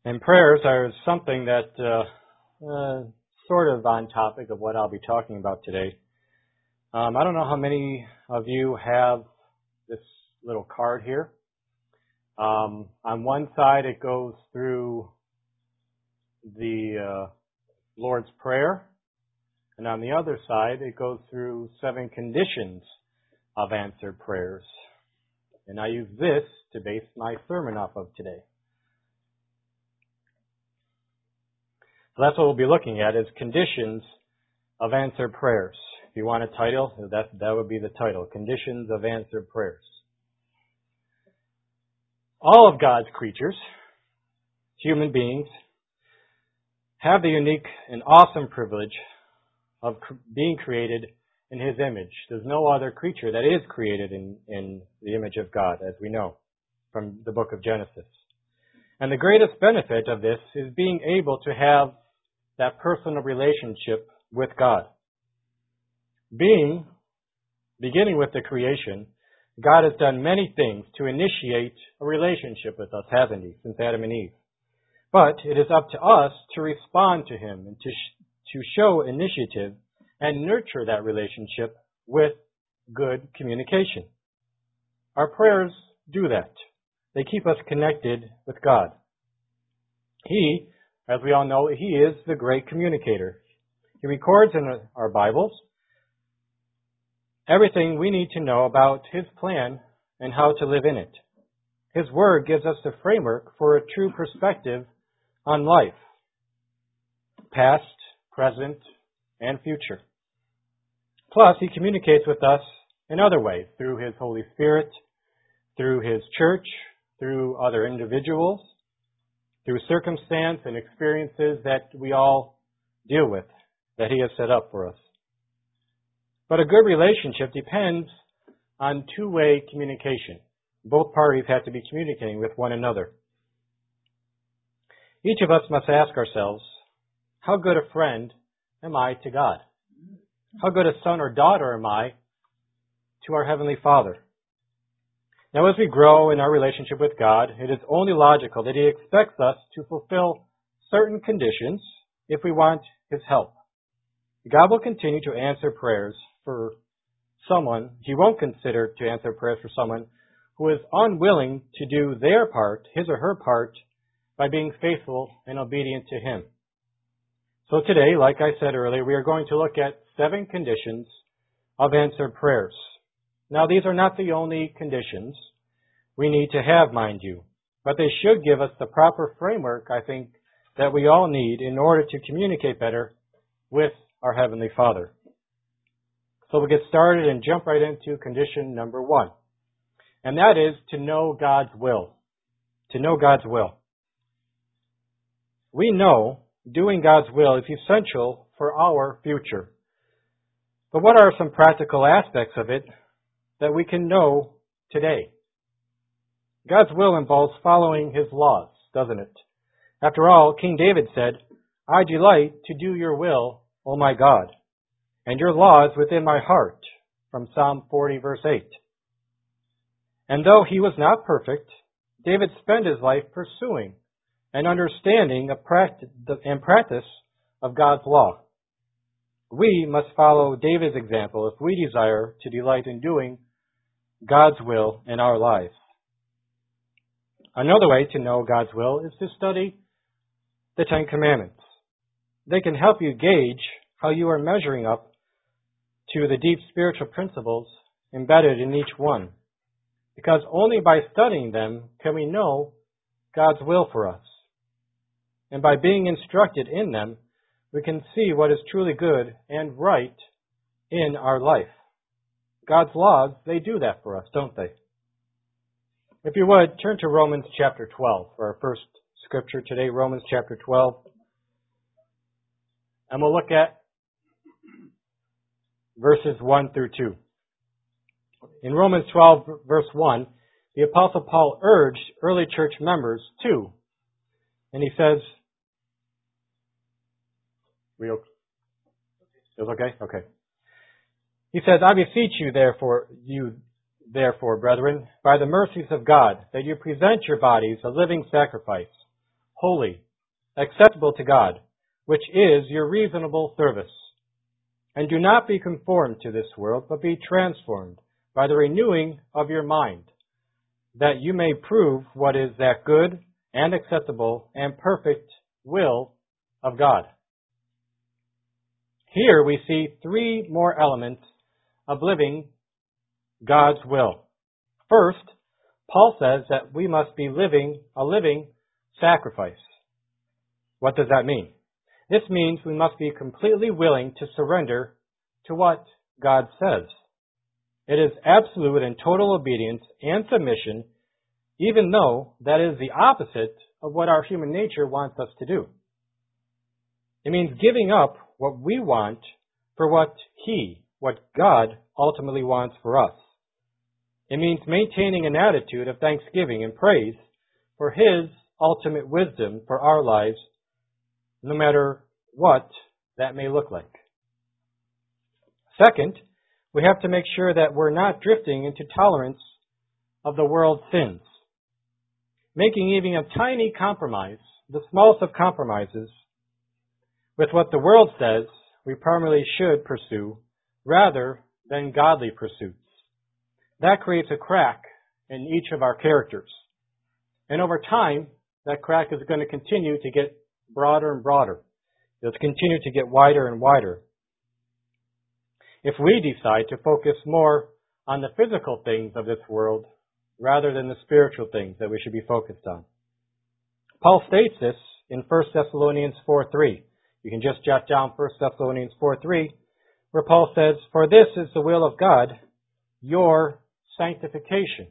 And prayers are something that sort of on topic of what I'll be talking about today. I don't know how many of you have this little card here. On one side it goes through the Lord's Prayer, and on the other side it goes through 7 conditions of answered prayers. And I use this to base my sermon off of today. So that's what we'll be looking at, is conditions of answered prayers. If you want a title, that would be the title, Conditions of Answered Prayers. All of God's creatures, human beings, have the unique and awesome privilege of being created in His image. There's no other creature that is created in the image of God, as we know from the book of Genesis. And the greatest benefit of this is being able to have that personal relationship with God. Beginning with the creation, God has done many things to initiate a relationship with us, hasn't He, since Adam and Eve? But it is up to us to respond to Him and to show initiative and nurture that relationship with good communication. Our prayers do that. They keep us connected with God. He, as we all know, He is the great communicator. He records in our Bibles everything we need to know about His plan and how to live in it. His Word gives us the framework for a true perspective on life, past, present, and future. Plus, He communicates with us in other ways, through His Holy Spirit, through His church, through other individuals, through circumstance and experiences that we all deal with, that He has set up for us. But a good relationship depends on two-way communication. Both parties have to be communicating with one another. Each of us must ask ourselves, how good a friend am I to God? How good a son or daughter am I to our Heavenly Father? Now, as we grow in our relationship with God, it is only logical that He expects us to fulfill certain conditions if we want His help. God will continue to answer prayers for someone. He won't consider to answer prayers for someone who is unwilling to do their part, his or her part, by being faithful and obedient to Him. So today, like I said earlier, we are going to look at 7 conditions of answered prayers. Now, these are not the only conditions we need to have, mind you, but they should give us the proper framework, I think, that we all need in order to communicate better with our Heavenly Father. So we'll get started and jump right into condition number 1. And that is to know God's will. To know God's will. We know doing God's will is essential for our future. But what are some practical aspects of it that we can know today? God's will involves following His laws, doesn't it? After all, King David said, I delight to do your will, O my God, and your laws within my heart, from Psalm 40, verse 8. And though he was not perfect, David spent his life pursuing and understanding and practice of God's law. We must follow David's example if we desire to delight in doing God's will in our lives. Another way to know God's will is to study the 10 Commandments. They can help you gauge how you are measuring up to the deep spiritual principles embedded in each one. Because only by studying them can we know God's will for us. And by being instructed in them, we can see what is truly good and right in our life. God's laws, they do that for us, don't they? If you would, turn to Romans chapter 12 for our first scripture today, Romans chapter 12. And we'll look at verses 1 through 2. In Romans 12, verse 1, the Apostle Paul urged early church members to, and he says, Is okay? Okay. He says, I beseech you, therefore, brethren, by the mercies of God, that you present your bodies a living sacrifice, holy, acceptable to God, which is your reasonable service. And do not be conformed to this world, but be transformed by the renewing of your mind, that you may prove what is that good and acceptable and perfect will of God. Here we see three more elements of living God's will. First, Paul says that we must be living a living sacrifice. What does that mean? This means we must be completely willing to surrender to what God says. It is absolute and total obedience and submission, even though that is the opposite of what our human nature wants us to do. It means giving up what we want for what God ultimately wants for us. It means maintaining an attitude of thanksgiving and praise for His ultimate wisdom for our lives, no matter what that may look like. Second, we have to make sure that we're not drifting into tolerance of the world's sins. Making even a tiny compromise, the smallest of compromises, with what the world says we primarily should pursue rather than godly pursuits. That creates a crack in each of our characters. And over time, that crack is going to continue to get broader and broader. It'll continue to get wider and wider. If we decide to focus more on the physical things of this world rather than the spiritual things that we should be focused on. Paul states this in 1 Thessalonians 4:3. You can just jot down 1 Thessalonians 4:3, where Paul says, "For this is the will of God, your sanctification."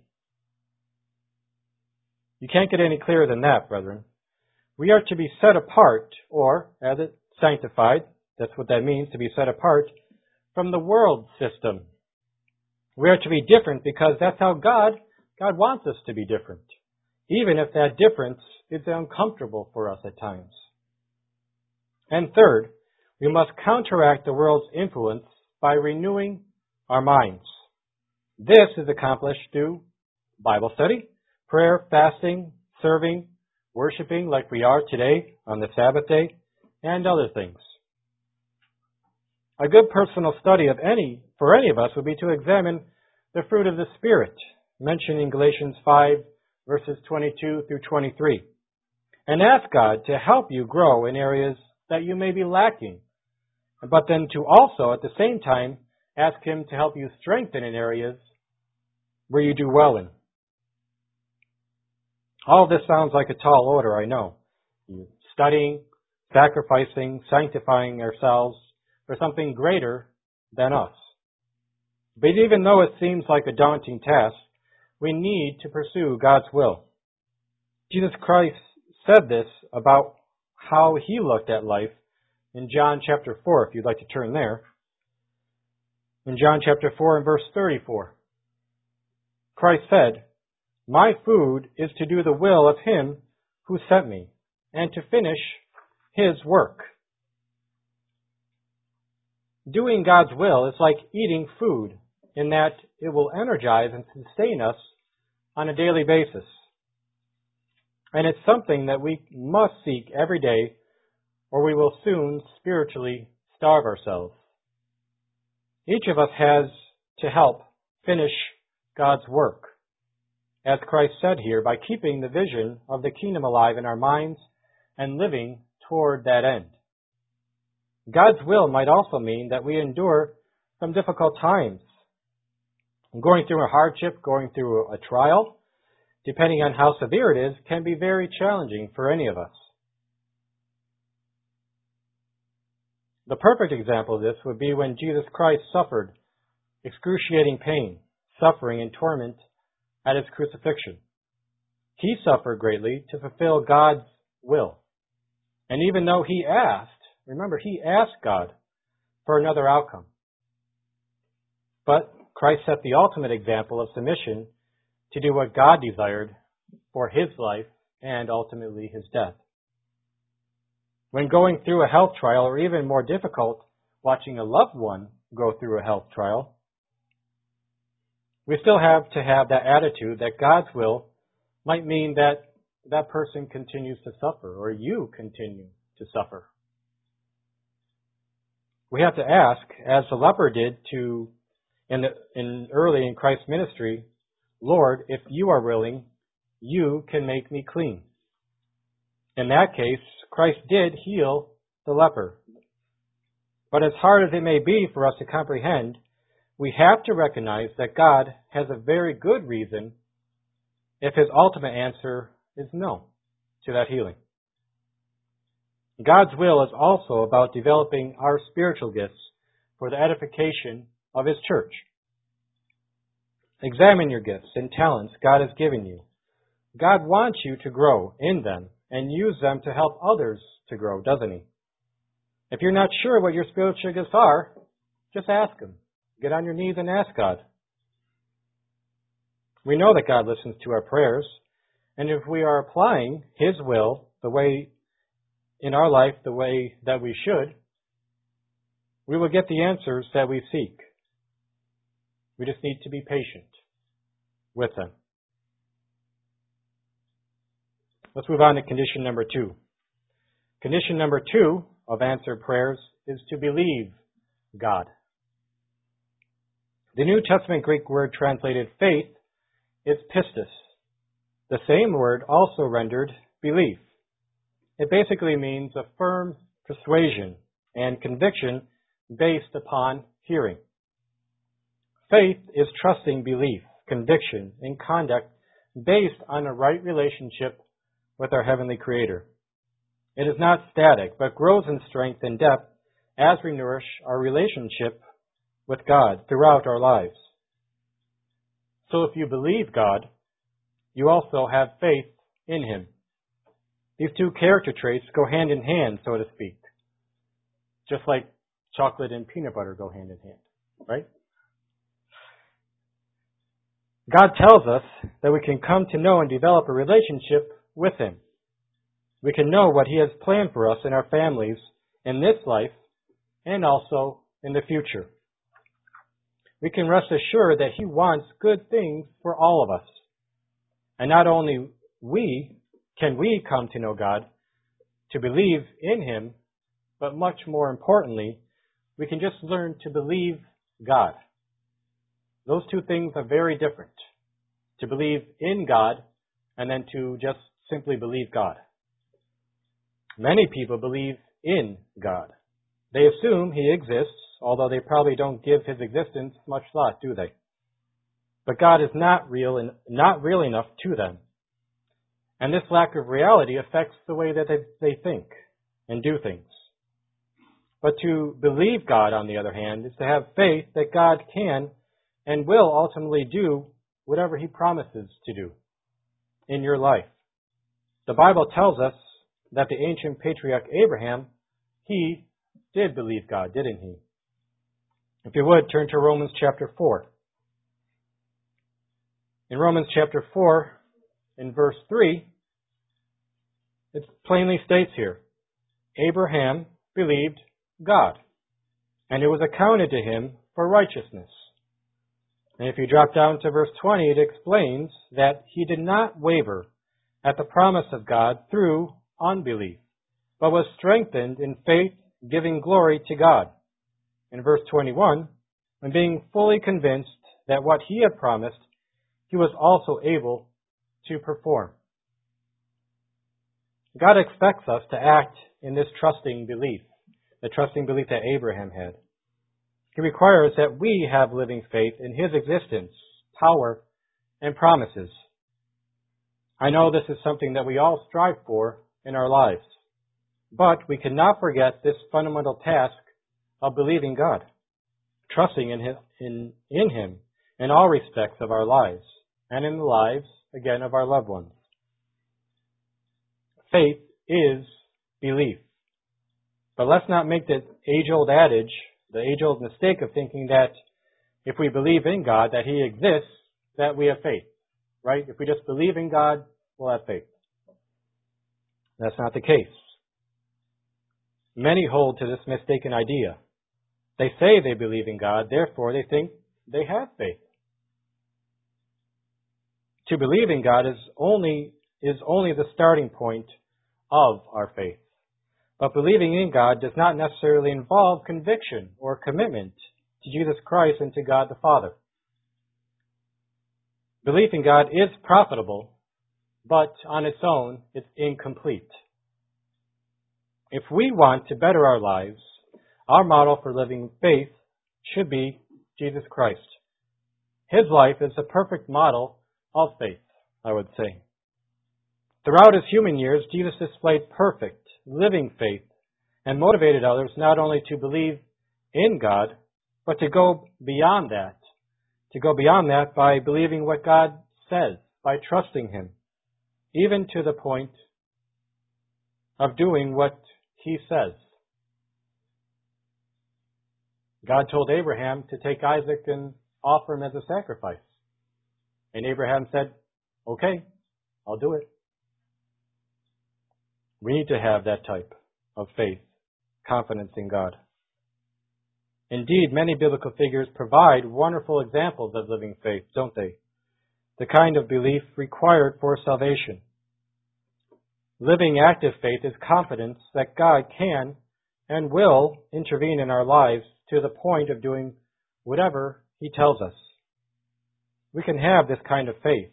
You can't get any clearer than that, brethren. We are to be set apart, or, as it sanctified, that's what that means, to be set apart, from the world system. We are to be different because that's how God wants us to be different, even if that difference is uncomfortable for us at times. And third, we must counteract the world's influence by renewing our minds. This is accomplished through Bible study, prayer, fasting, serving, worshiping like we are today on the Sabbath day, and other things. A good personal study for any of us would be to examine the fruit of the Spirit, mentioned in Galatians 5, verses 22 through 23, and ask God to help you grow in areas that you may be lacking, but then to also, at the same time, ask Him to help you strengthen in areas where you do well in. All this sounds like a tall order, I know. Studying, sacrificing, sanctifying ourselves for something greater than us. But even though it seems like a daunting task, we need to pursue God's will. Jesus Christ said this about how He looked at life in John chapter 4, if you'd like to turn there. In John chapter 4 and verse 34, Christ said, "My food is to do the will of Him who sent me, and to finish His work." Doing God's will is like eating food in that it will energize and sustain us on a daily basis. And it's something that we must seek every day, or we will soon spiritually starve ourselves. Each of us has to help finish God's work, as Christ said here, by keeping the vision of the kingdom alive in our minds and living toward that end. God's will might also mean that we endure some difficult times. Going through a hardship, going through a trial, depending on how severe it is, can be very challenging for any of us. The perfect example of this would be when Jesus Christ suffered excruciating pain, suffering, and torment at His crucifixion. He suffered greatly to fulfill God's will. And even though He asked God for another outcome. But Christ set the ultimate example of submission to do what God desired for His life and ultimately His death. When going through a health trial, or even more difficult, watching a loved one go through a health trial, we still have to have that attitude that God's will might mean that that person continues to suffer, or you continue to suffer. We have to ask, as the leper did early in Christ's ministry, Lord, if you are willing, you can make me clean. In that case, Christ did heal the leper. But as hard as it may be for us to comprehend, we have to recognize that God has a very good reason if his ultimate answer is no to that healing. God's will is also about developing our spiritual gifts for the edification of his church. Examine your gifts and talents God has given you. God wants you to grow in them and use them to help others to grow, doesn't he? If you're not sure what your spiritual gifts are, just ask him. Get on your knees and ask God. We know that God listens to our prayers, and if we are applying his will the way in our life the way that we should, we will get the answers that we seek. We just need to be patient with them. Let's move on to condition number 2. Condition number 2 of answered prayers is to believe God. The New Testament Greek word translated faith is pistis. The same word also rendered belief. It basically means a firm persuasion and conviction based upon hearing. Faith is trusting belief, conviction, and conduct based on a right relationship with our Heavenly Creator. It is not static, but grows in strength and depth as we nourish our relationship with God throughout our lives. So if you believe God, you also have faith in him. These two character traits go hand in hand, so to speak. Just like chocolate and peanut butter go hand in hand, right? God tells us that we can come to know and develop a relationship with him. We can know what he has planned for us and our families in this life and also in the future. We can rest assured that he wants good things for all of us. And not only can we come to know God, to believe in him, but much more importantly, we can just learn to believe God. Those two things are very different. To believe in God and then to just simply believe God. Many people believe in God. They assume he exists, although they probably don't give his existence much thought, do they? But God is not real and not real enough to them. And this lack of reality affects the way that they think and do things. But to believe God, on the other hand, is to have faith that God can and will ultimately do whatever he promises to do in your life. The Bible tells us that the ancient patriarch Abraham, he did believe God, didn't he? If you would, turn to Romans chapter 4. In Romans chapter 4, in verse 3, it plainly states here, Abraham believed God, and it was accounted to him for righteousness. And if you drop down to verse 20, it explains that he did not waver at the promise of God through unbelief, but was strengthened in faith, giving glory to God. In verse 21, and being fully convinced that what he had promised, he was also able to perform. God expects us to act in this trusting belief, the trusting belief that Abraham had. He requires that we have living faith in his existence, power, and promises. I know this is something that we all strive for in our lives, but we cannot forget this fundamental task of believing God, trusting in him in all respects of our lives, and in the lives, again, of our loved ones. Faith is belief. But let's not make the age-old adage, the age-old mistake of thinking that if we believe in God, that he exists, that we have faith, right? If we just believe in God, we'll have faith. That's not the case. Many hold to this mistaken idea. They say they believe in God, therefore they think they have faith. To believe in God is only is only the starting point of our faith. But believing in God does not necessarily involve conviction or commitment to Jesus Christ and to God the Father. Belief in God is profitable, but on its own, it's incomplete. If we want to better our lives, our model for living faith should be Jesus Christ. His life is a perfect model of faith, I would say. Throughout his human years, Jesus displayed perfect, living faith and motivated others not only to believe in God, but to go beyond that. To go beyond that by believing what God says, by trusting Him, even to the point of doing what He says. God told Abraham to take Isaac and offer him as a sacrifice. And Abraham said, "Okay, I'll do it." We need to have that type of faith, confidence in God. Indeed, many biblical figures provide wonderful examples of living faith, don't they? The kind of belief required for salvation. Living active faith is confidence that God can and will intervene in our lives to the point of doing whatever He tells us. We can have this kind of faith.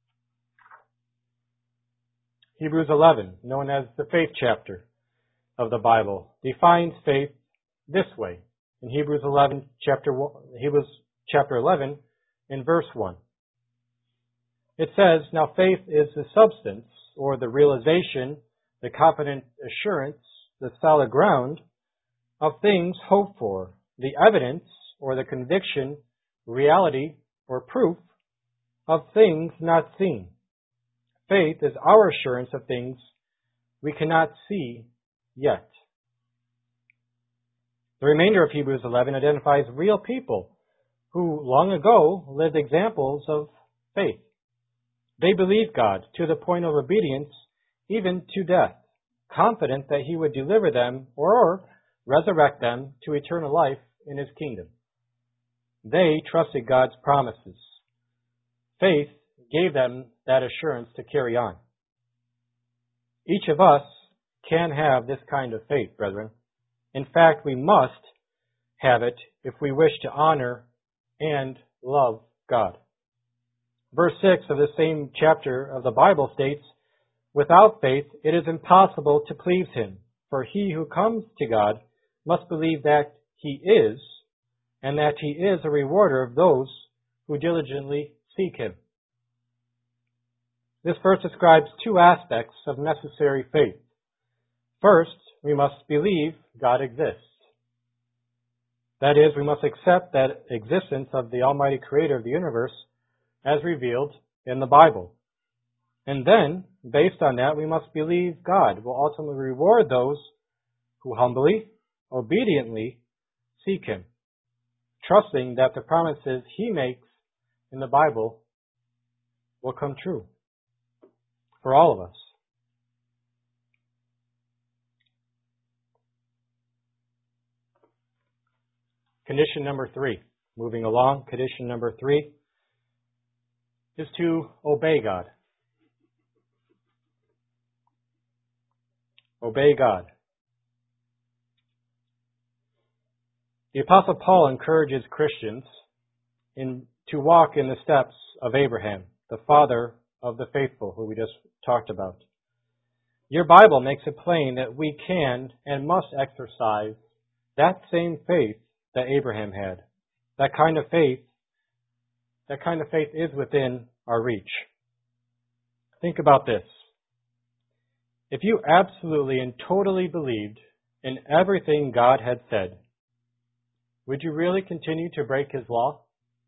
Hebrews 11, known as the faith chapter of the Bible, defines faith this way. In Hebrews chapter 11, in verse 1. It says, "Now faith is the substance, or the realization, the confident assurance, the solid ground of things hoped for, the evidence, or the conviction, reality, or proof of things not seen." Faith is our assurance of things we cannot see yet. The remainder of Hebrews 11 identifies real people who long ago lived examples of faith. They believed God to the point of obedience, even to death, confident that He would deliver them or resurrect them to eternal life in His kingdom. They trusted God's promises. Faith gave them that assurance to carry on. Each of us can have this kind of faith, brethren. In fact, we must have it if we wish to honor and love God. Verse 6 of the same chapter of the Bible states, "Without faith it is impossible to please Him, for he who comes to God must believe that He is, and that He is a rewarder of those who diligently seek Him." This verse describes two aspects of necessary faith. First, we must believe God exists. That is, we must accept that existence of the Almighty Creator of the universe as revealed in the Bible. And then, based on that, we must believe God will ultimately reward those who humbly, obediently seek Him, trusting that the promises He makes in the Bible will come true for all of us. Condition number 3. Moving along, condition number 3 is to obey God. Obey God. The Apostle Paul encourages Christians to walk in the steps of Abraham, the father of the faithful, who we just talked about. Your Bible makes it plain that we can and must exercise that same faith that Abraham had. That kind of faith is within our reach. Think about this. If you absolutely and totally believed in everything God had said, would you really continue to break His law?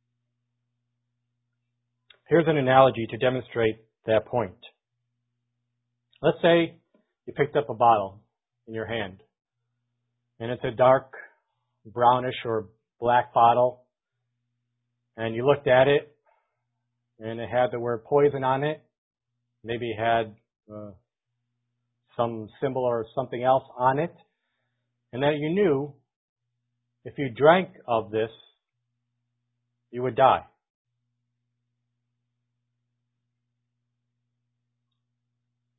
Here's an analogy to demonstrate that point. Let's say you picked up a bottle in your hand, and it's a dark brownish or black bottle, and you looked at it, and it had the word poison on it. Maybe it had some symbol or something else on it, and that you knew if you drank of this, you would die.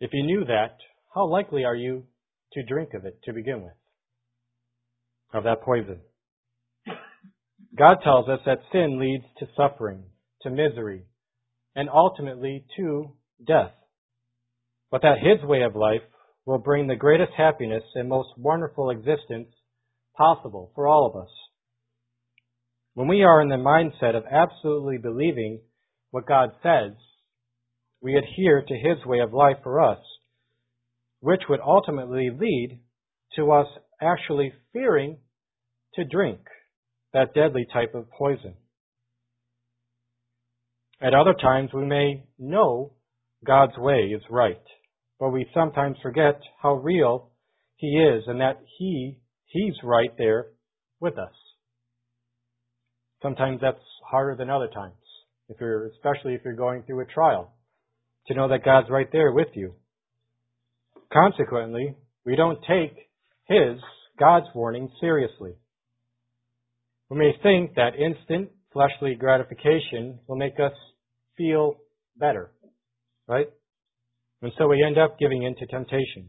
If you knew that, how likely are you to drink of it to begin with? Of that poison. God tells us that sin leads to suffering, to misery, and ultimately to death. But that His way of life will bring the greatest happiness and most wonderful existence possible for all of us. When we are in the mindset of absolutely believing what God says, we adhere to His way of life for us, which would ultimately lead to us actually fearing to drink that deadly type of poison. At other times, we may know God's way is right, but we sometimes forget how real He is and that He's right there with us. Sometimes that's harder than other times, especially if you're going through a trial, to know that God's right there with you. Consequently, we don't take God's warning seriously. We may think that instant fleshly gratification will make us feel better, right? And so we end up giving in to temptations.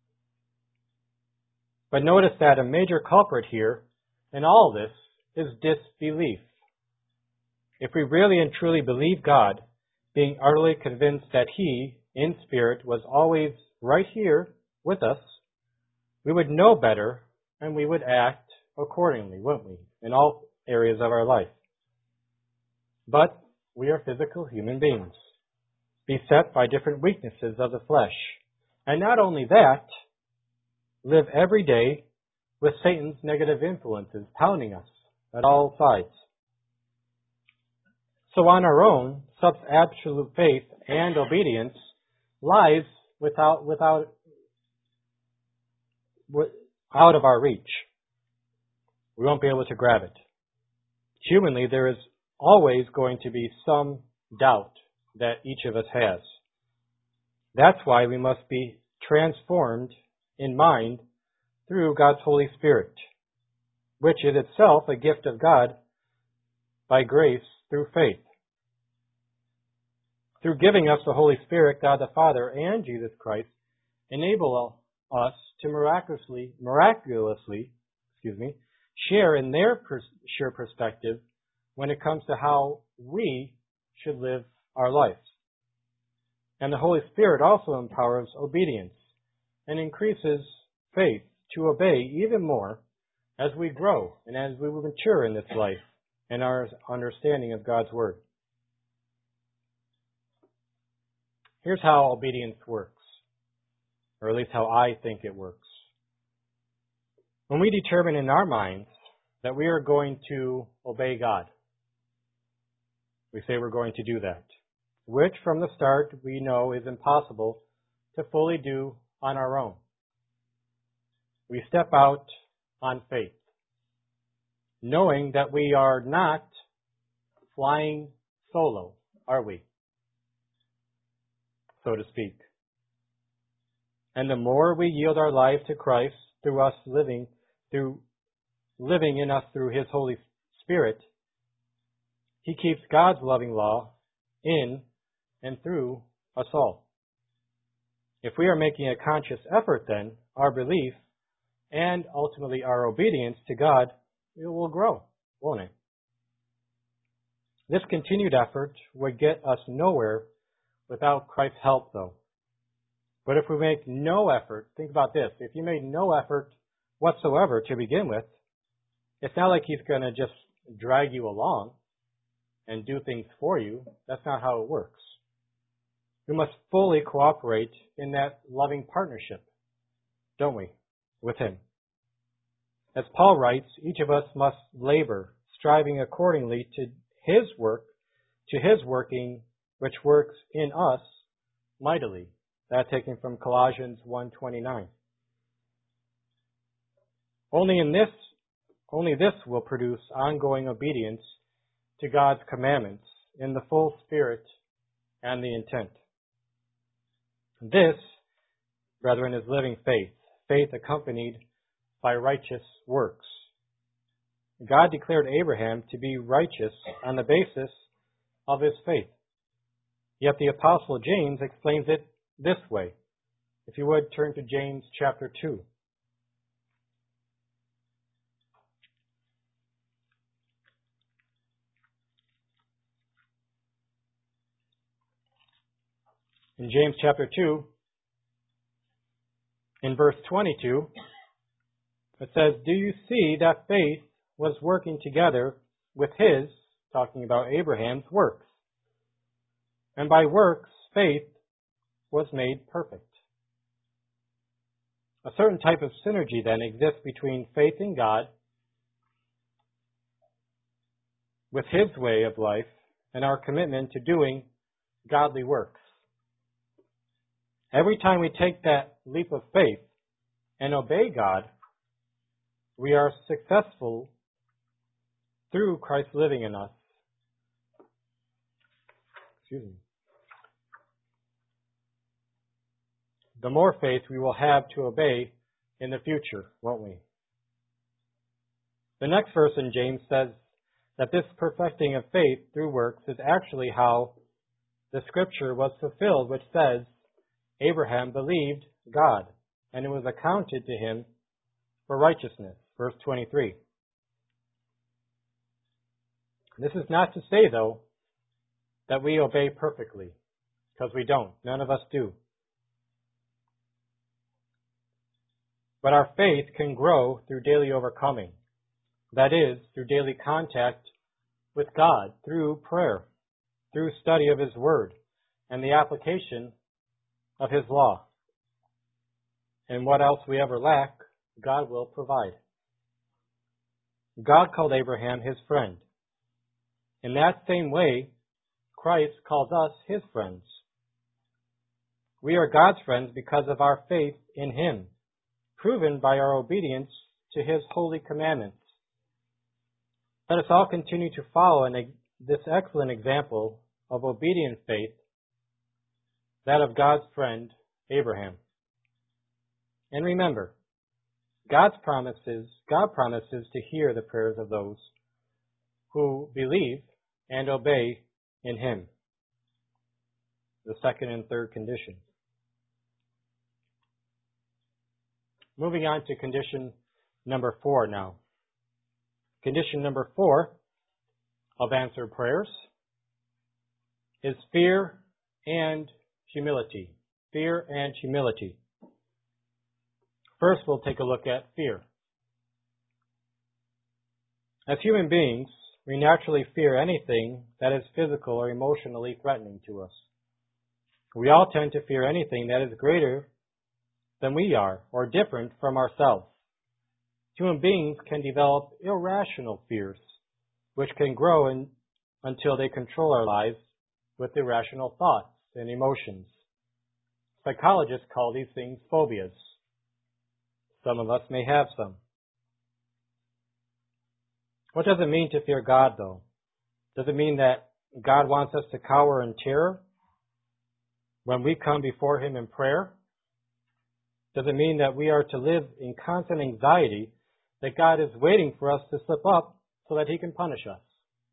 But notice that a major culprit here in all this is disbelief. If we really and truly believe God, being utterly convinced that He, in spirit, was always right here with us, we would know better and we would act accordingly, wouldn't we, in all areas of our life. But we are physical human beings, beset by different weaknesses of the flesh. And not only that, live every day with Satan's negative influences pounding us at all sides. So on our own, such absolute faith and obedience lies out of our reach. We won't be able to grab it. Humanly, there is always going to be some doubt that each of us has. That's why we must be transformed in mind through God's Holy Spirit, which is itself a gift of God by grace through faith. Through giving us the Holy Spirit, God the Father and Jesus Christ enable us to miraculously, share in their sure perspective when it comes to how we should live our lives. And the Holy Spirit also empowers obedience and increases faith to obey even more as we grow and as we will mature in this life and our understanding of God's Word. Here's how obedience works, or at least how I think it works. When we determine in our minds that we are going to obey God, we say we're going to do that, which from the start we know is impossible to fully do on our own. We step out on faith, knowing that we are not flying solo, are we? So to speak. And the more we yield our life to Christ through living in us through His Holy Spirit, He keeps God's loving law in and through us all. If we are making a conscious effort, then our belief and ultimately our obedience to God, it will grow, won't it? This continued effort would get us nowhere without Christ's help, though. But if we make no effort, think about this, if you made no effort whatsoever to begin with, it's not like He's going to just drag you along and do things for you. That's not how it works. We must fully cooperate in that loving partnership, don't we, with Him? As Paul writes, each of us must labor, striving accordingly to His work, to His working, which works in us mightily. That taken from Colossians 1:29. Only this will produce ongoing obedience to God's commandments in the full spirit and the intent. This, brethren, is living faith, faith accompanied by righteous works. God declared Abraham to be righteous on the basis of his faith. Yet the Apostle James explains it this way. If you would, turn to James chapter 2. In James chapter 2, in verse 22, it says, "Do you see that faith was working together with his," talking about Abraham's, "works? And by works, faith was made perfect." A certain type of synergy then exists between faith in God, with his way of life, and our commitment to doing godly works. Every time we take that leap of faith and obey God, we are successful through Christ living in us. The more faith we will have to obey in the future, won't we? The next verse in James says that this perfecting of faith through works is actually how the scripture was fulfilled, which says, "Abraham believed God, and it was accounted to him for righteousness." Verse 23. This is not to say, though, that we obey perfectly, because we don't. None of us do. But our faith can grow through daily overcoming. That is, through daily contact with God, through prayer, through study of his word, and the application of his law. And what else we ever lack, God will provide. God called Abraham his friend. In that same way, Christ calls us his friends. We are God's friends because of our faith in him, proven by our obedience to his holy commandments. Let us all continue to follow this excellent example of obedient faith, that of God's friend, Abraham. And remember, God promises to hear the prayers of those who believe and obey in him. The second and third condition. Moving on to condition number 4 now. Condition number 4 of answered prayers is fear and humility. Fear and humility. First, we'll take a look at fear. As human beings, we naturally fear anything that is physical or emotionally threatening to us. We all tend to fear anything that is greater than we are or different from ourselves. Human beings can develop irrational fears, which can grow until they control our lives with irrational thoughts and emotions. Psychologists call these things phobias. Some of us may have some. What does it mean to fear God, though? Does it mean that God wants us to cower in terror when we come before him in prayer? Does it mean that we are to live in constant anxiety that God is waiting for us to slip up so that he can punish us?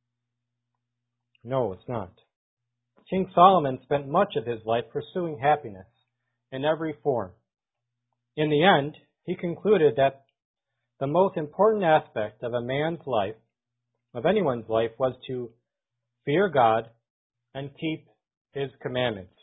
No, it's not. King Solomon spent much of his life pursuing happiness in every form. In the end, he concluded that the most important aspect of a man's life, of anyone's life, was to fear God and keep his commandments.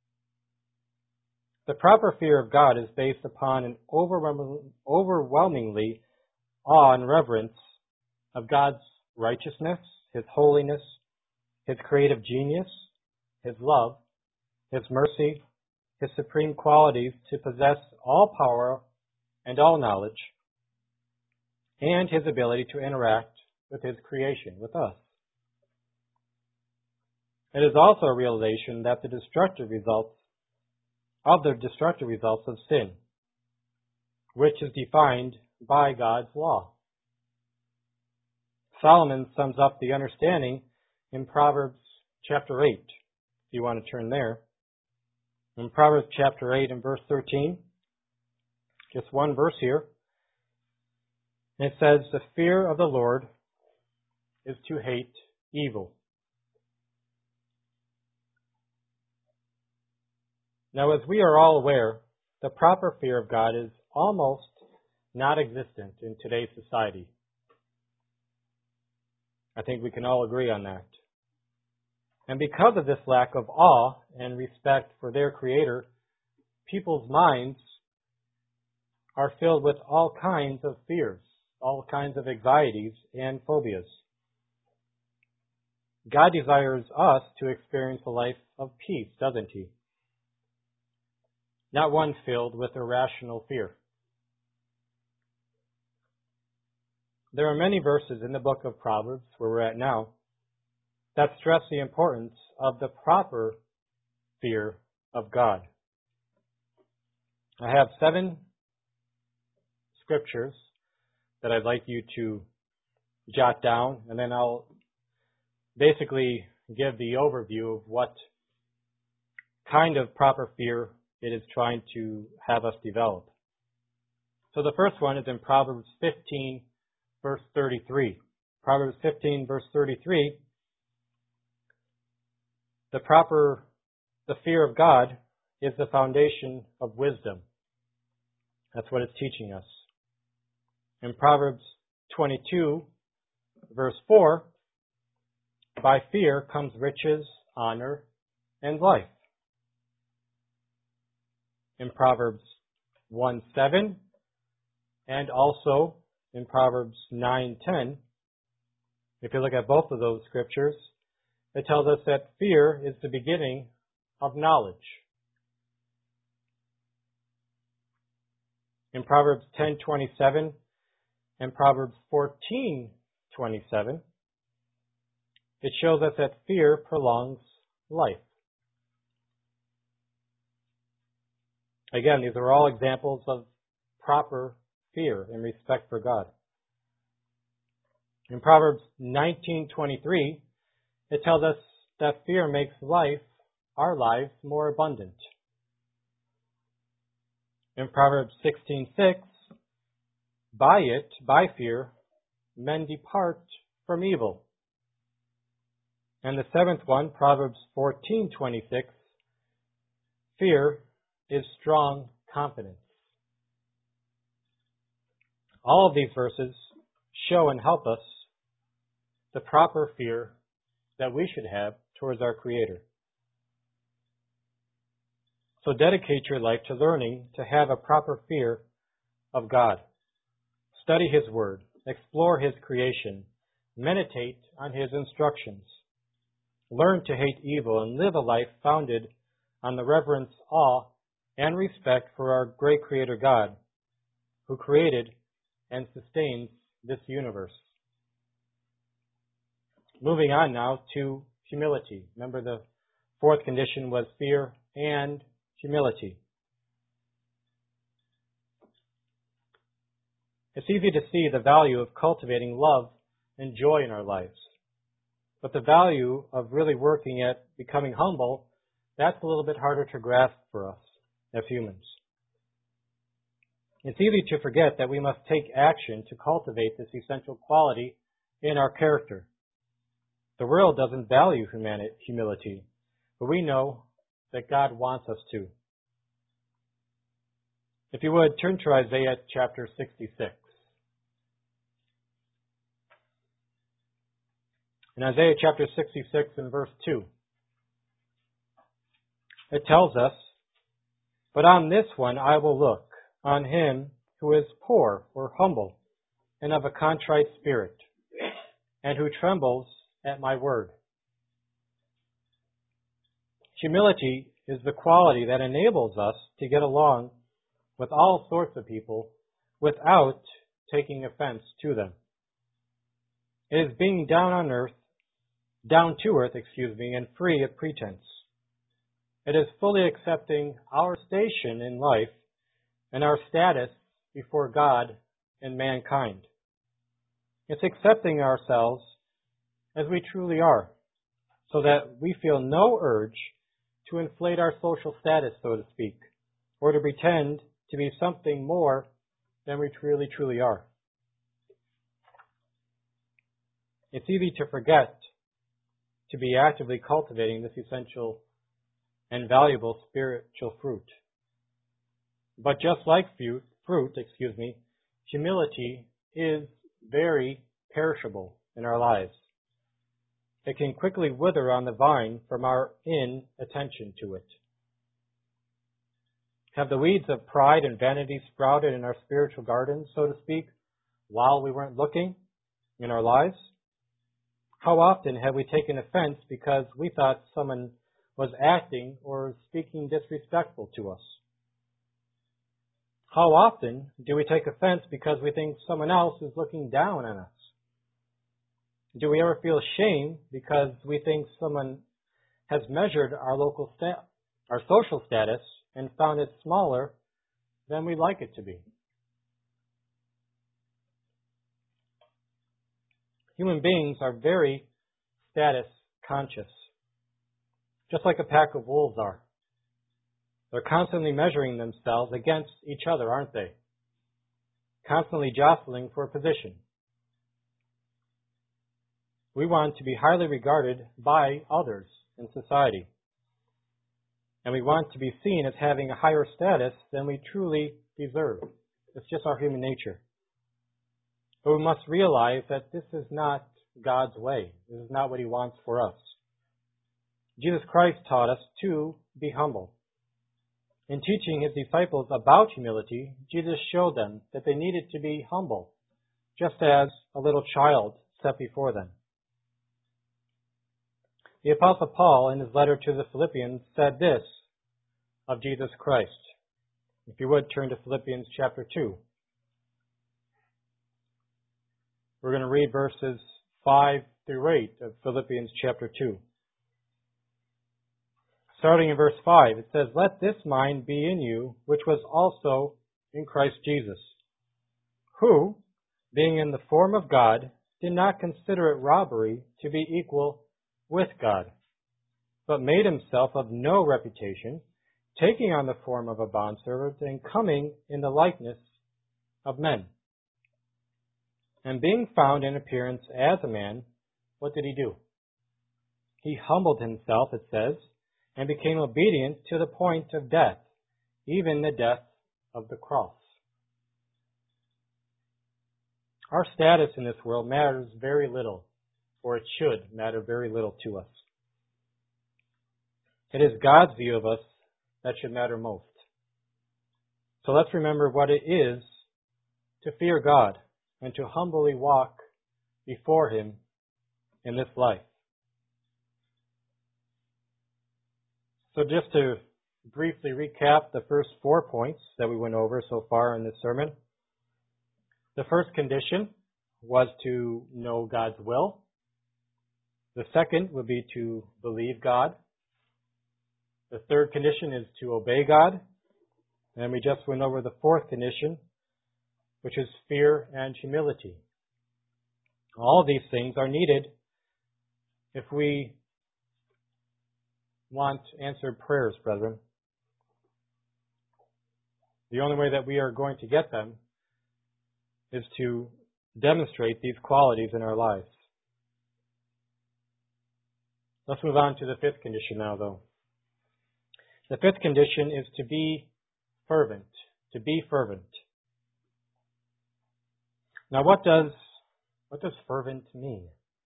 The proper fear of God is based upon an overwhelmingly awe and reverence of God's righteousness, his holiness, his creative genius, his love, his mercy, his supreme qualities to possess all power and all knowledge, and his ability to interact with his creation, with us. It is also a realization that the destructive results of sin, which is defined by God's law. Solomon sums up the understanding in Proverbs chapter 8, if you want to turn there. In Proverbs chapter 8 and verse 13, just one verse here, it says, "The fear of the Lord is to hate evil." Now, as we are all aware, the proper fear of God is almost not existent in today's society. I think we can all agree on that. And because of this lack of awe and respect for their Creator, people's minds are filled with all kinds of fears, all kinds of anxieties and phobias. God desires us to experience a life of peace, doesn't He? Not one filled with irrational fear. There are many verses in the book of Proverbs, where we're at now, that stress the importance of the proper fear of God. I have 7 scriptures that I'd like you to jot down, and then I'll basically give the overview of what kind of proper fear it is trying to have us develop. So the first one is in Proverbs 15, verse 33. Proverbs 15, verse 33. The fear of God is the foundation of wisdom. That's what it's teaching us. In Proverbs 22, verse 4, by fear comes riches, honor, and life. In Proverbs 1:7, and also in Proverbs 9:10, if you look at both of those scriptures, it tells us that fear is the beginning of knowledge. In Proverbs 10:27 and Proverbs 14:27, it shows us that fear prolongs life. Again, these are all examples of proper fear and respect for God. In Proverbs 19:23, it tells us that fear makes our lives more abundant. In Proverbs 16:6, by fear, men depart from evil. And the 7th one, Proverbs 14:26, fear is strong confidence. All of these verses show and help us the proper fear that we should have towards our Creator. So dedicate your life to learning to have a proper fear of God. Study His Word, explore His creation, meditate on His instructions. Learn to hate evil and live a life founded on the reverence, awe, and respect for our great Creator God, who created and sustains this universe. Moving on now to humility. Remember, the 4th condition was fear and humility. It's easy to see the value of cultivating love and joy in our lives. But the value of really working at becoming humble, that's a little bit harder to grasp for us as humans. It's easy to forget that we must take action to cultivate this essential quality in our character. The world doesn't value humility, but we know that God wants us to. If you would, turn to Isaiah chapter 66. In Isaiah chapter 66 and verse 2, it tells us, "But on this one I will look, on him who is poor or humble, and of a contrite spirit, and who trembles at my word." Humility is the quality that enables us to get along with all sorts of people without taking offense to them. It is being down to earth, and free of pretense. It is fully accepting our station in life and our status before God and mankind. It's accepting ourselves as we truly are, so that we feel no urge to inflate our social status, so to speak, or to pretend to be something more than we truly are. It's easy to forget to be actively cultivating this essential and valuable spiritual fruit. But just like fruit, humility is very perishable in our lives. It can quickly wither on the vine from our inattention to it. Have the weeds of pride and vanity sprouted in our spiritual garden, so to speak, while we weren't looking in our lives? How often have we taken offense because we thought someone was acting or speaking disrespectful to us? How often do we take offense because we think someone else is looking down on us? Do we ever feel shame because we think someone has measured our social status and found it smaller than we'd like it to be? Human beings are very status conscious, just like a pack of wolves are. They're constantly measuring themselves against each other, aren't they? Constantly jostling for position. We want to be highly regarded by others in society. And we want to be seen as having a higher status than we truly deserve. It's just our human nature. But we must realize that this is not God's way. This is not what He wants for us. Jesus Christ taught us to be humble. In teaching His disciples about humility, Jesus showed them that they needed to be humble, just as a little child set before them. The Apostle Paul, in his letter to the Philippians, said this of Jesus Christ. If you would, turn to Philippians chapter 2. We're going to read verses 5 through 8 of Philippians chapter 2. Starting in verse 5, it says, "Let this mind be in you, which was also in Christ Jesus, who, being in the form of God, did not consider it robbery to be equal with God, but made himself of no reputation, taking on the form of a bondservant and coming in the likeness of men. And being found in appearance as a man, what did He do? He humbled Himself, it says, and became obedient to the point of death, even the death of the cross." Our status in this world matters very little, or it should matter very little to us. It is God's view of us that should matter most. So let's remember what it is to fear God and to humbly walk before Him in this life. So just to briefly recap the first 4 points that we went over so far in this sermon. The first condition was to know God's will. The second would be to believe God. The third condition is to obey God. And we just went over the fourth condition, which is fear and humility. All of these things are needed if we want answered prayers, brethren. The only way that we are going to get them is to demonstrate these qualities in our lives. Let's move on to the fifth condition now, though. The fifth condition is to be fervent. To be fervent. Now, what does fervent mean?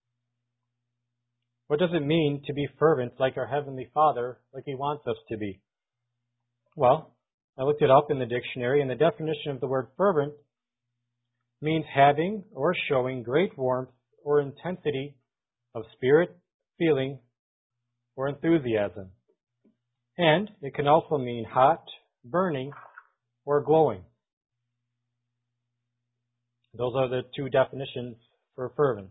What does it mean to be fervent like our Heavenly Father, like He wants us to be? Well, I looked it up in the dictionary, and the definition of the word fervent means having or showing great warmth or intensity of spirit, feeling, or enthusiasm. And it can also mean hot, burning, or glowing. Those are the two definitions for fervent.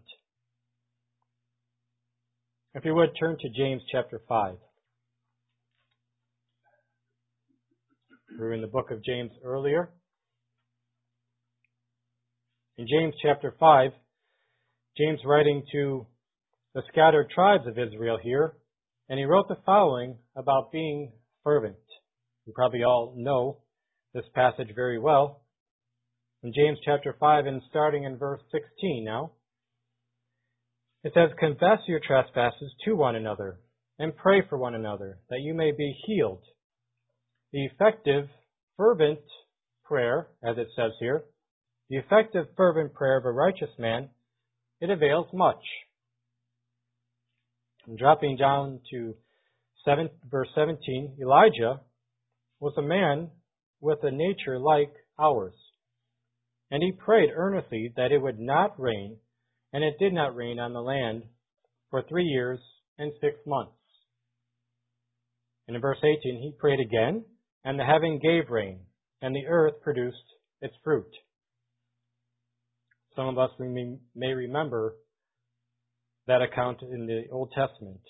If you would, turn to James chapter 5. We were in the book of James earlier. In James chapter 5, James writing to the scattered tribes of Israel here, and he wrote the following about being fervent. You probably all know this passage very well. In James chapter 5 and starting in verse 16 now, it says, "Confess your trespasses to one another and pray for one another that you may be healed. The effective fervent prayer, as it says here, the effective fervent prayer of a righteous man, it avails much. And dropping down to verse 17, Elijah was a man with a nature like ours. And he prayed earnestly that it would not rain, and it did not rain on the land for 3 years and 6 months. And in verse 18, he prayed again, and the heaven gave rain, and the earth produced its fruit. Some of us may remember that account in the Old Testament.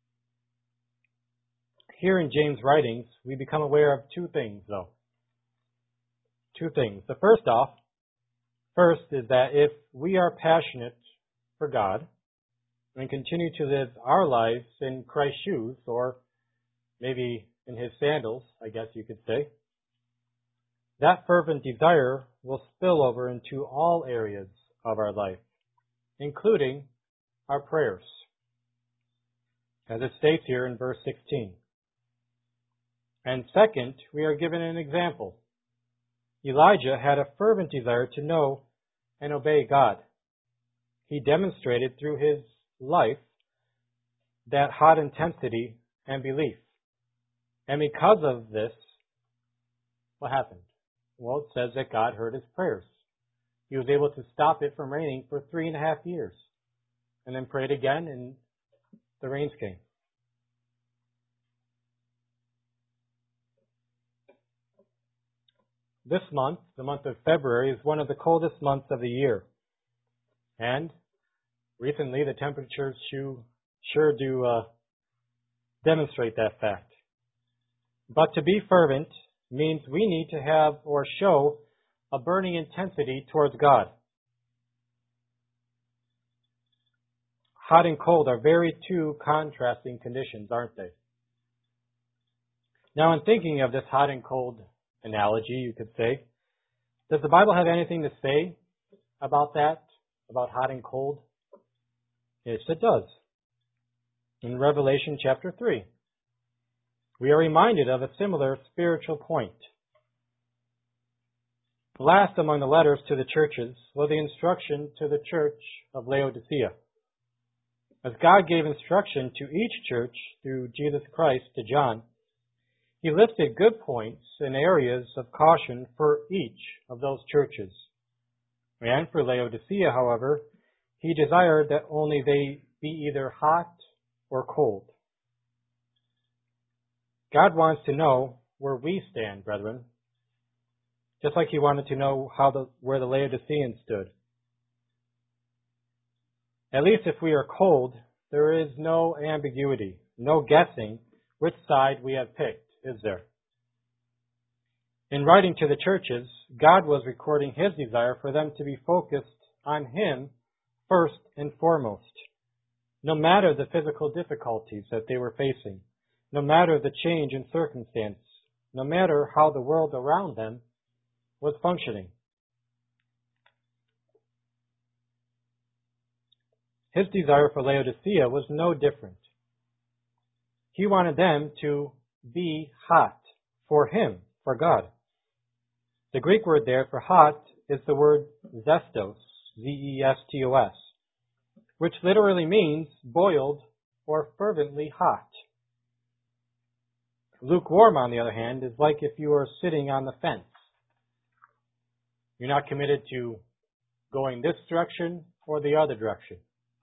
Here in James' writings, we become aware of two things, though. Two things. The first is that if we are passionate for God and continue to live our lives in Christ's shoes, or maybe in His sandals, I guess you could say, that fervent desire will spill over into all areas of our life, including our prayers, as it states here in verse 16. And second, we are given an example. Elijah had a fervent desire to know and obey God. He demonstrated through his life that hot intensity and belief. And because of this, what happened? Well, it says that God heard his prayers. He was able to stop it from raining for 3.5 years. And then prayed again, and the rains came. This month, the month of February, is one of the coldest months of the year. And recently, the temperatures sure do demonstrate that fact. But to be fervent means we need to have or show a burning intensity towards God. Hot and cold are very two contrasting conditions, aren't they? Now, in thinking of this hot and cold analogy, you could say, does the Bible have anything to say about that, about hot and cold? Yes, it does. In Revelation chapter 3, we are reminded of a similar spiritual point. Last among the letters to the churches was the instruction to the church of Laodicea. As God gave instruction to each church through Jesus Christ to John, He listed good points and areas of caution for each of those churches. And for Laodicea, however, He desired that only they be either hot or cold. God wants to know where we stand, brethren, just like He wanted to know where the Laodiceans stood. At least if we are cold, there is no ambiguity, no guessing which side we have picked, is there? In writing to the churches, God was recording His desire for them to be focused on Him first and foremost, no matter the physical difficulties that they were facing, no matter the change in circumstance, no matter how the world around them was functioning. His desire for Laodicea was no different. He wanted them to be hot for Him, for God. The Greek word there for hot is the word zestos, Z-E-S-T-O-S, which literally means boiled or fervently hot. Lukewarm, on the other hand, is like if you are sitting on the fence. You're not committed to going this direction or the other direction.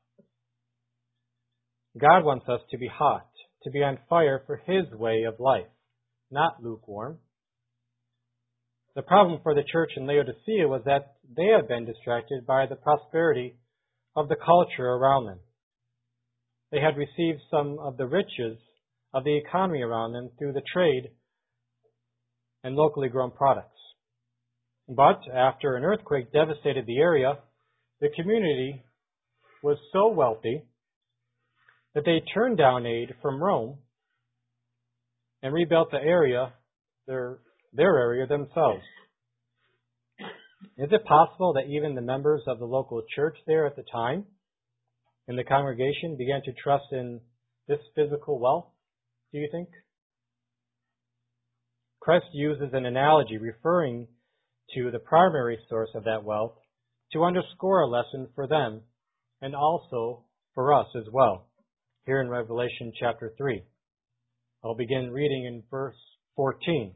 God wants us to be hot, to be on fire for His way of life, not lukewarm. The problem for the church in Laodicea was that they had been distracted by the prosperity of the culture around them. They had received some of the riches of the economy around them through the trade and locally grown products. But after an earthquake devastated the area, the community was so wealthy that they turned down aid from Rome and rebuilt the area, their area themselves. Is it possible that even the members of the local church there at the time in the congregation began to trust in this physical wealth, do you think? Christ uses an analogy referring to the primary source of that wealth to underscore a lesson for them and also for us as well, here in Revelation chapter 3. I'll begin reading in verse 14.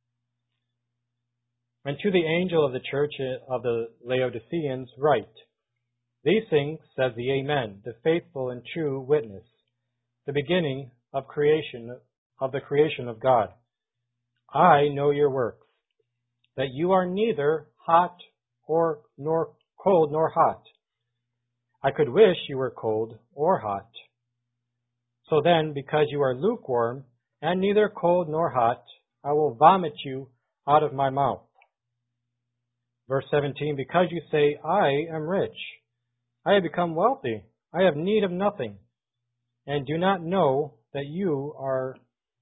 And to the angel of the church of the Laodiceans write, These things says the Amen, the faithful and true witness, the beginning of the creation of God. I know your works, that you are neither hot nor cold nor hot. I could wish you were cold or hot. So then, because you are lukewarm and neither cold nor hot, I will vomit you out of my mouth. Verse 17, because you say, I am rich, I have become wealthy, I have need of nothing, and do you not know that you are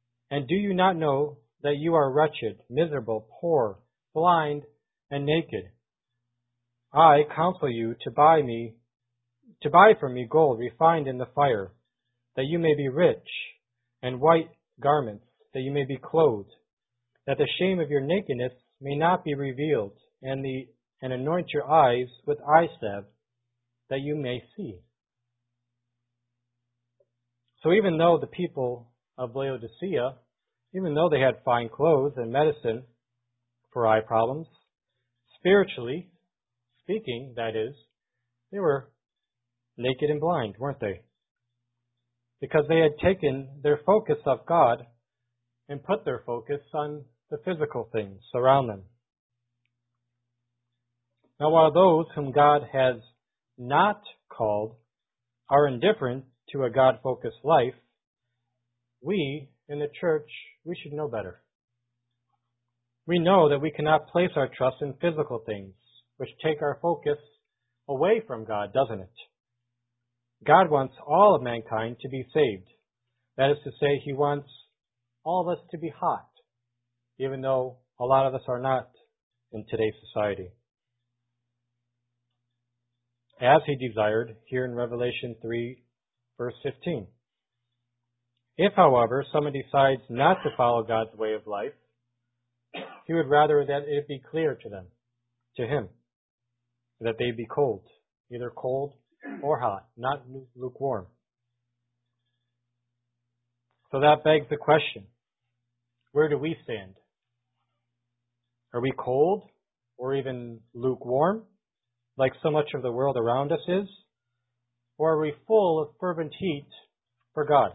wretched, miserable, poor, blind, and naked? I counsel you to buy from me gold refined in the fire, that you may be rich, and white garments, that you may be clothed, that the shame of your nakedness may not be revealed, and anoint your eyes with eye salve, that you may see. So even though the people of Laodicea, even though they had fine clothes and medicine for eye problems, spiritually speaking, that is, they were naked and blind, weren't they? Because they had taken their focus off God and put their focus on the physical things around them. Now, while those whom God has not called are indifferent to a God-focused life, we in the church, we should know better. We know that we cannot place our trust in physical things, which take our focus away from God, doesn't it? God wants all of mankind to be saved. That is to say, He wants all of us to be hot, even though a lot of us are not in today's society. As He desired here in Revelation 3, verse 15. If, however, someone decides not to follow God's way of life, He would rather that it be clear to Him, that they be cold, either cold or hot, not lukewarm. So that begs the question, where do we stand? Are we cold or even lukewarm, like so much of the world around us is? Or are we full of fervent heat for God?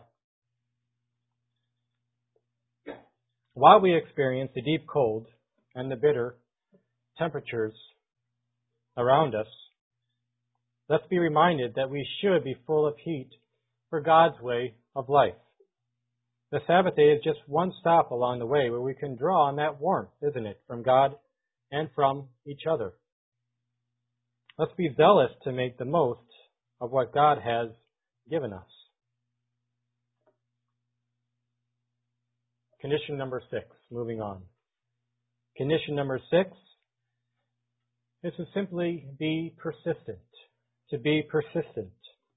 While we experience the deep cold and the bitter temperatures around us, let's be reminded that we should be full of heat for God's way of life. The Sabbath day is just one stop along the way where we can draw on that warmth, isn't it, from God and from each other. Let's be zealous to make the most of what God has given us. Condition number 6, moving on. Condition number 6 is to simply be persistent. To be persistent.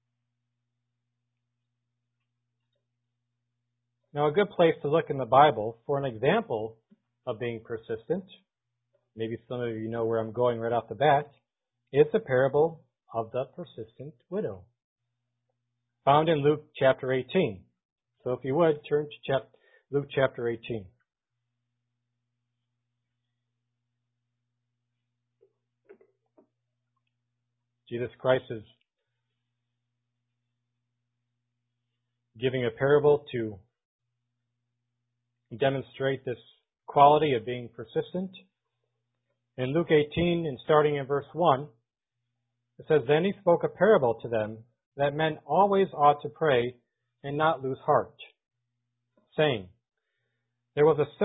Now, a good place to look in the Bible for an example of being persistent, maybe some of you know where I'm going right off the bat, is the parable of the persistent widow, found in Luke chapter 18. So if you would, turn to Luke chapter 18. Jesus Christ is giving a parable to demonstrate this quality of being persistent. In Luke 18, and starting in verse 1, it says, Then he spoke a parable to them that men always ought to pray and not lose heart, saying, There was in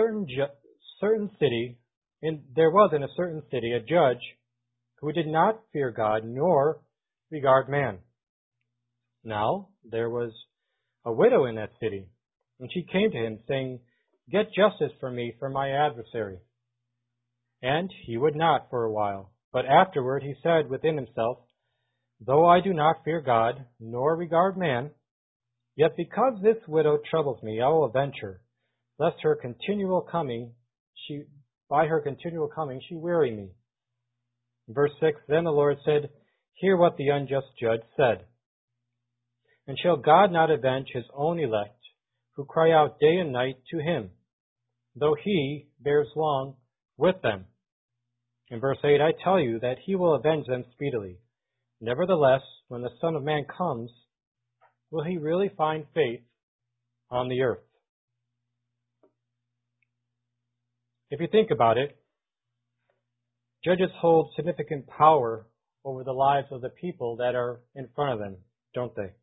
a certain city a judge who did not fear God nor regard man. Now there was a widow in that city, and she came to him, saying, Get justice for me from my adversary. And he would not for a while. But afterward he said within himself, Though I do not fear God, nor regard man, yet because this widow troubles me, I will avenge her, lest her continual coming by her continual coming, she wearied me. Verse 6, then the Lord said, hear what the unjust judge said. And shall God not avenge his own elect, who cry out day and night to him, though he bears long with them? In verse 8, I tell you that he will avenge them speedily. Nevertheless, when the Son of Man comes, will he really find faith on the earth? If you think about it, judges hold significant power over the lives of the people that are in front of them, don't they?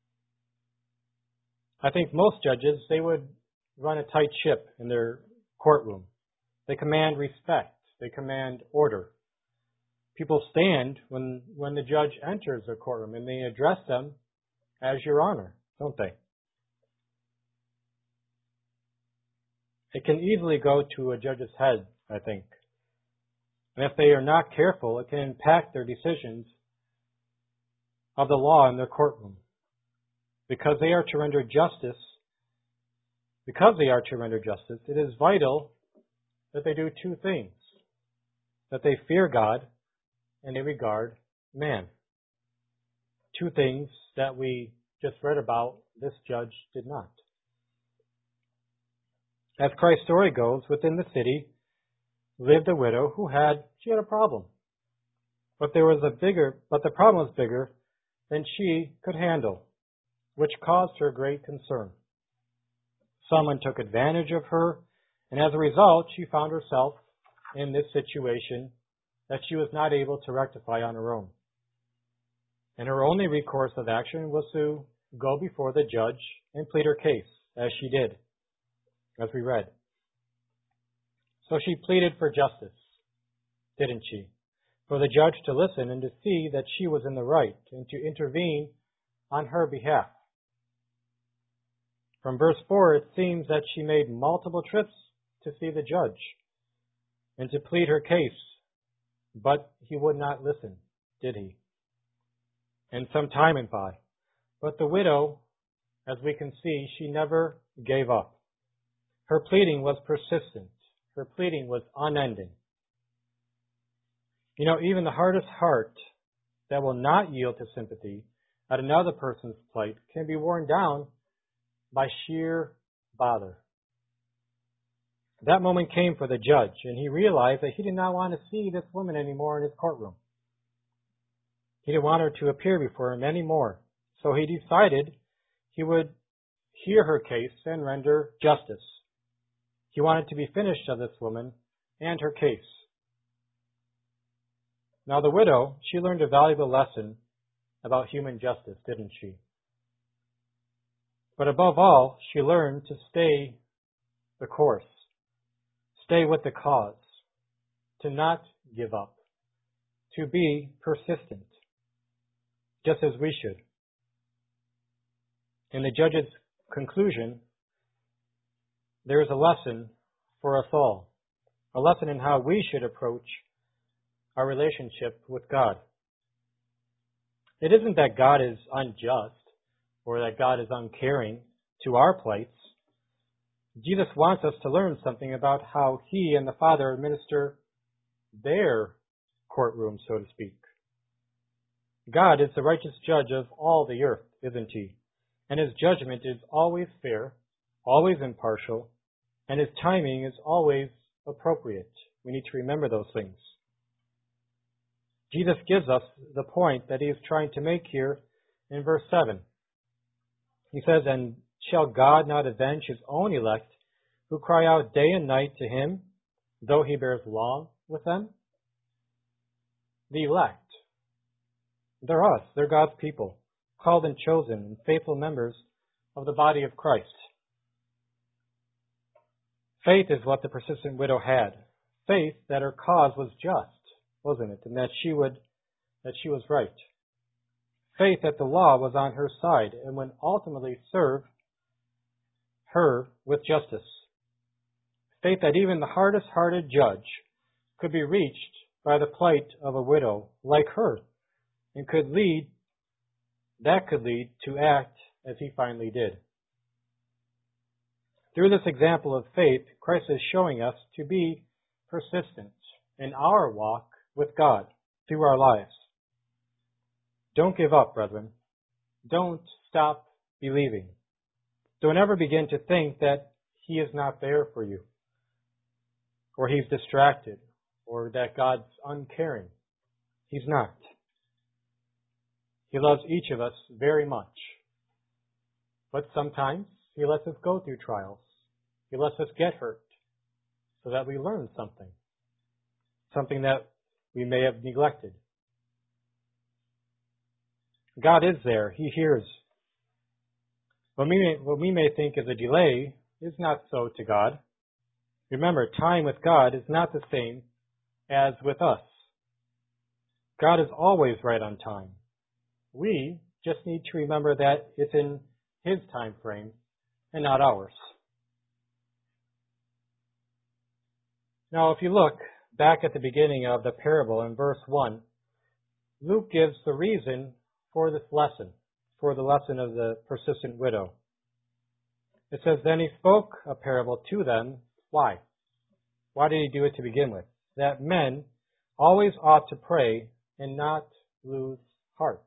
I think most judges, they would run a tight ship in their courtroom. They command respect. They command order. People stand when the judge enters the courtroom and they address them as Your Honor, don't they? It can easily go to a judge's head, I think. And if they are not careful, it can impact their decisions of the law in their courtroom. Because they are to render justice, it is vital that they do two things. That they fear God and they regard man. Two things that we just read about, this judge did not. As Christ's story goes, within the city lived a widow who had a problem. But the problem was bigger than she could handle, which caused her great concern. Someone took advantage of her, and as a result, she found herself in this situation that she was not able to rectify on her own. And her only recourse of action was to go before the judge and plead her case, as she did, as we read. So she pleaded for justice, didn't she? For the judge to listen and to see that she was in the right and to intervene on her behalf. From verse 4, it seems that she made multiple trips to see the judge and to plead her case, but he would not listen, did he? And some time went by. But the widow, as we can see, she never gave up. Her pleading was persistent. Her pleading was unending. You know, even the hardest heart that will not yield to sympathy at another person's plight can be worn down by sheer bother. That moment came for the judge, and he realized that he did not want to see this woman anymore in his courtroom. He didn't want her to appear before him anymore. So he decided he would hear her case and render justice. He wanted to be finished of this woman and her case. Now the widow, she learned a valuable lesson about human justice, didn't she? But above all, she learned to stay the course, stay with the cause, to not give up, to be persistent, just as we should. In the judge's conclusion, there is a lesson for us all, a lesson in how we should approach our relationship with God. It isn't that God is unjust or that God is uncaring to our plights. Jesus wants us to learn something about how He and the Father administer their courtroom, so to speak. God is the righteous judge of all the earth, isn't He? And His judgment is always fair, always impartial, and His timing is always appropriate. We need to remember those things. Jesus gives us the point that He is trying to make here in verse 7. He says, and shall God not avenge His own elect, who cry out day and night to Him, though He bears long with them? The elect. They're us. They're God's people, called and chosen and faithful members of the body of Christ. Faith is what the persistent widow had. Faith that her cause was just, wasn't it? And that she was right. Faith that the law was on her side and would ultimately serve her with justice. Faith that even the hardest-hearted judge could be reached by the plight of a widow like her and could lead to act as he finally did. Through this example of faith, Christ is showing us to be persistent in our walk with God through our lives. Don't give up, brethren. Don't stop believing. Don't ever begin to think that He is not there for you, or He's distracted, or that God's uncaring. He's not. He loves each of us very much. But sometimes He lets us go through trials. He lets us get hurt so that we learn something that we may have neglected. God is there. He hears. What we may think is a delay is not so to God. Remember, time with God is not the same as with us. God is always right on time. We just need to remember that it's in His time frame and not ours. Now, if you look back at the beginning of the parable in verse 1, Luke gives the reason for this lesson, for the lesson of the persistent widow. It says, then He spoke a parable to them. Why? Why did He do it to begin with? That men always ought to pray and not lose heart.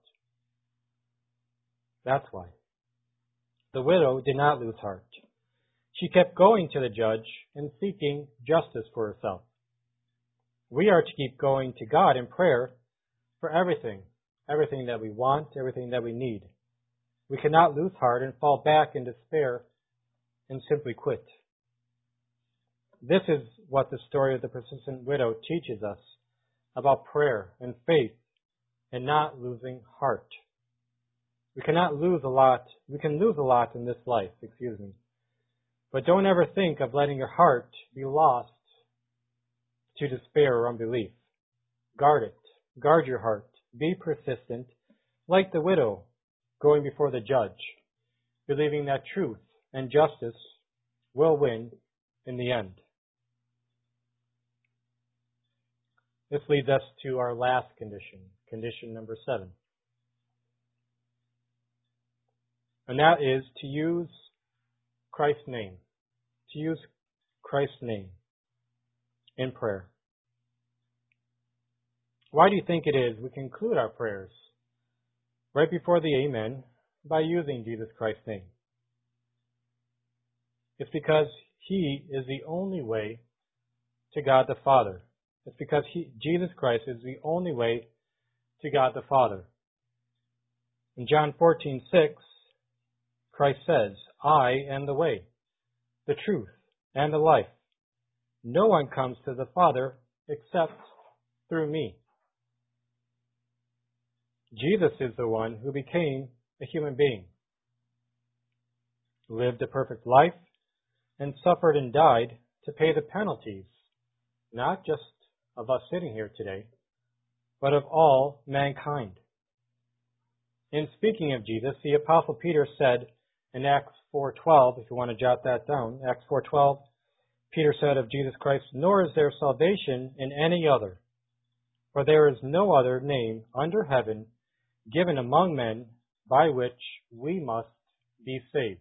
That's why. The widow did not lose heart. She kept going to the judge and seeking justice for herself. We are to keep going to God in prayer for everything that we want, everything that we need. We cannot lose heart and fall back in despair and simply quit. This is what the story of the persistent widow teaches us about prayer and faith and not losing heart. We can lose a lot in this life, But don't ever think of letting your heart be lost to despair or unbelief. Guard it. Guard your heart. Be persistent, like the widow going before the judge, believing that truth and justice will win in the end. This leads us to our last condition, condition number 7. And that is to use Christ's name. To use Christ's name in prayer. Why do you think it is we conclude our prayers right before the Amen by using Jesus Christ's name? It's because He is the only way to God the Father. It's because Jesus Christ is the only way to God the Father. In John 14:6, Christ says, I am the way, the truth, and the life. No one comes to the Father except through me. Jesus is the one who became a human being, lived a perfect life, and suffered and died to pay the penalties, not just of us sitting here today, but of all mankind. In speaking of Jesus, the Apostle Peter said in Acts 4:12, if you want to jot that down, Acts 4:12, Peter said of Jesus Christ, nor is there salvation in any other, for there is no other name under heaven given among men by which we must be saved.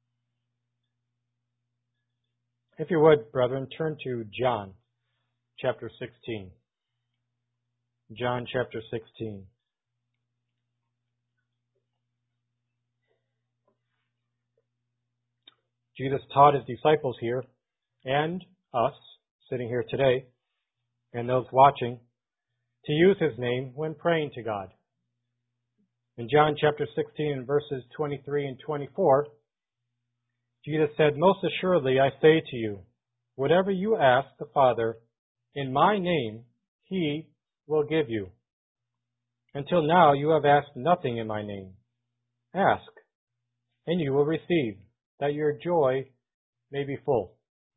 If you would, brethren, turn to John chapter 16. John chapter 16. Jesus taught His disciples here, and us, sitting here today, and those watching, to use His name when praying to God. In John chapter 16, verses 23 and 24, Jesus said, most assuredly I say to you, whatever you ask the Father in my name, He will give you. Until now you have asked nothing in my name. Ask, and you will receive, that your joy may be full.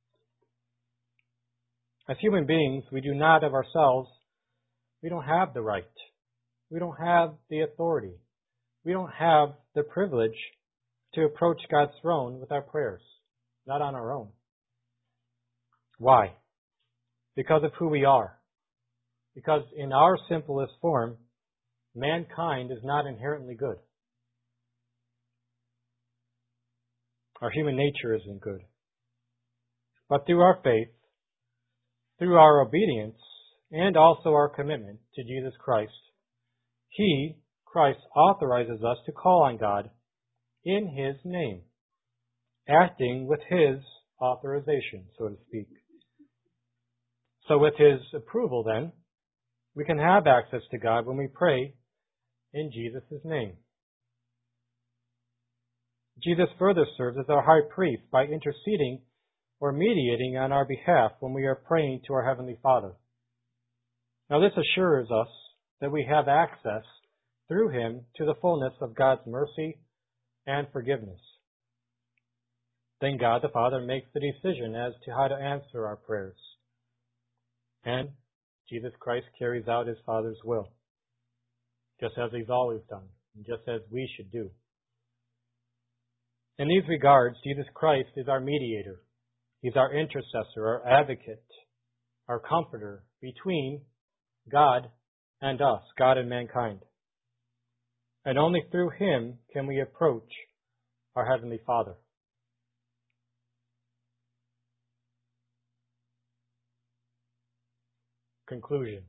As human beings, we do not of ourselves, we don't have the right. We don't have the authority. We don't have the privilege to approach God's throne with our prayers, not on our own. Why? Because of who we are. Because in our simplest form, mankind is not inherently good. Our human nature isn't good. but through our faith, through our obedience, and also our commitment to Jesus Christ. He, Christ, authorizes us to call on God in His name, acting with His authorization, so to speak. So with His approval, then, we can have access to God when we pray in Jesus' name. Jesus further serves as our high priest by interceding or mediating on our behalf when we are praying to our Heavenly Father. Now this assures us that we have access through Him to the fullness of God's mercy and forgiveness. Then God the Father makes the decision as to how to answer our prayers. And Jesus Christ carries out His Father's will, just as He's always done, and just as we should do. In these regards, Jesus Christ is our mediator. He's our intercessor, our advocate, our comforter between God and us, God and mankind. And only through Him can we approach our Heavenly Father. Conclusion.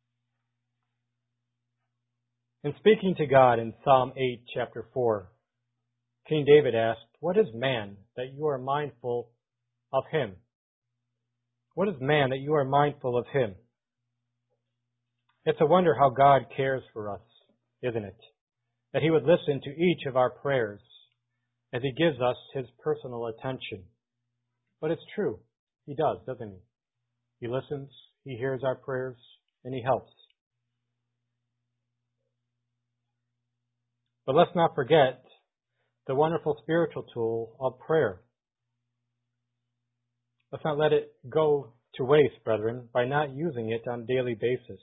In speaking to God in Psalm 8, chapter 4, King David asked, "What is man that you are mindful of him? What is man that you are mindful of him?" It's a wonder how God cares for us, isn't it? That He would listen to each of our prayers as He gives us His personal attention. But it's true. He does, doesn't He? He listens, He hears our prayers, and He helps. But let's not forget the wonderful spiritual tool of prayer. Let's not let it go to waste, brethren, by not using it on a daily basis.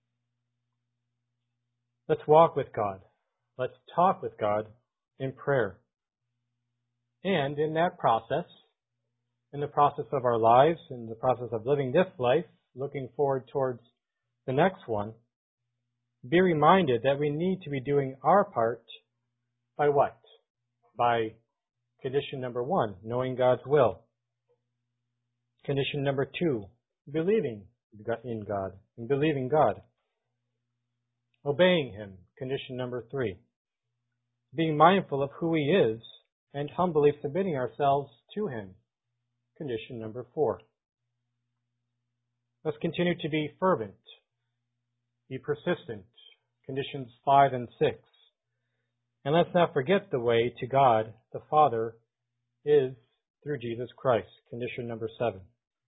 Let's walk with God. Let's talk with God in prayer. And in that process, in the process of our lives, in the process of living this life, looking forward towards the next one, be reminded that we need to be doing our part by what? By condition number 1, knowing God's will. Condition number 2, believing in God and believing God. Obeying Him, condition number 3. Being mindful of who He is and humbly submitting ourselves to Him, condition number 4. Let's continue to be fervent, be persistent, conditions 5 and 6. And let's not forget the way to God the Father is through Jesus Christ, condition number 7.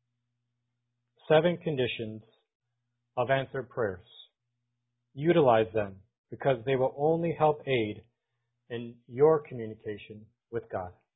7 conditions of answered prayers. Utilize them because they will only help aid in your communication with God.